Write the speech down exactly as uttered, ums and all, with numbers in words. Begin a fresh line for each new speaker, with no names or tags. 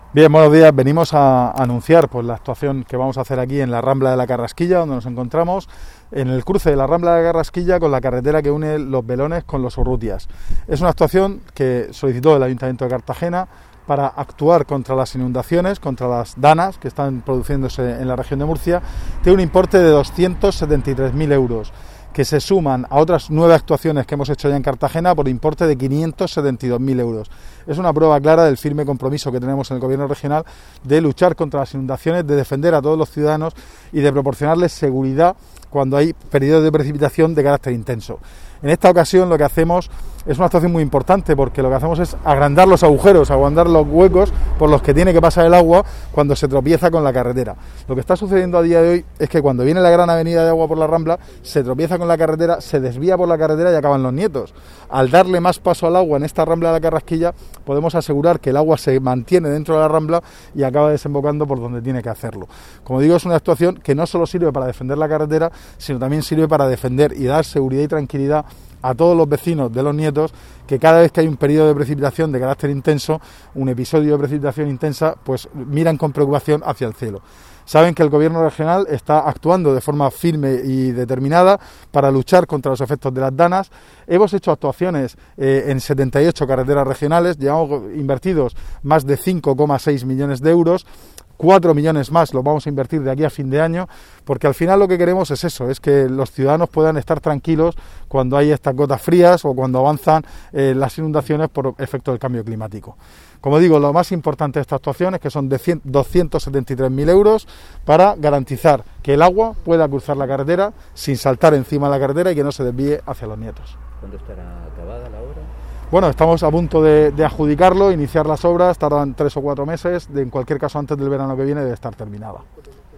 Bien, buenos días. Venimos a anunciar pues, la actuación que vamos a hacer aquí en la Rambla de la Carrasquilla, donde nos encontramos en el cruce de la Rambla de la Carrasquilla con la carretera que une Los Belones con Los Urrutias. Es una actuación que solicitó el Ayuntamiento de Cartagena para actuar contra las inundaciones, contra las danas que están produciéndose en la región de Murcia. Tiene un importe de doscientos setenta y tres mil euros, que se suman a otras nueve actuaciones que hemos hecho ya en Cartagena por importe de quinientos setenta y dos mil euros. Es una prueba clara del firme compromiso que tenemos en el Gobierno regional de luchar contra las inundaciones, de defender a todos los ciudadanos y de proporcionarles seguridad cuando hay periodos de precipitación de carácter intenso. En esta ocasión lo que hacemos es una actuación muy importante, porque lo que hacemos es agrandar los agujeros, agrandar los huecos por los que tiene que pasar el agua cuando se tropieza con la carretera. Lo que está sucediendo a día de hoy es que cuando viene la gran avenida de agua por la Rambla, se tropieza con la carretera, se desvía por la carretera y acaban Los Nietos. Al darle más paso al agua en esta Rambla de la Carrasquilla, podemos asegurar que el agua se mantiene dentro de la Rambla y acaba desembocando por donde tiene que hacerlo. Como digo, es una actuación que no solo sirve para defender la carretera, sino también sirve para defender y dar seguridad y tranquilidad a todos los vecinos de Los Nietos, que cada vez que hay un periodo de precipitación de carácter intenso, un episodio de precipitación intensa, pues miran con preocupación hacia el cielo. Saben que el Gobierno regional está actuando de forma firme y determinada para luchar contra los efectos de las danas. Hemos hecho actuaciones eh, en setenta y ocho carreteras regionales, llevamos invertidos más de cinco coma seis millones de euros. Cuatro millones más los vamos a invertir de aquí a fin de año, porque al final lo que queremos es eso, es que los ciudadanos puedan estar tranquilos cuando hay estas gotas frías o cuando avanzan eh, las inundaciones por efecto del cambio climático. Como digo, lo más importante de esta actuación es que son de doscientos setenta y tres mil euros para garantizar que el agua pueda cruzar la carretera sin saltar encima de la carretera y que no se desvíe hacia Los Nietos.
¿Cuándo estará acabada la obra?
Bueno, estamos a punto de, de adjudicarlo, iniciar las obras, tardan tres o cuatro meses, de, en cualquier caso antes del verano que viene debe estar terminada.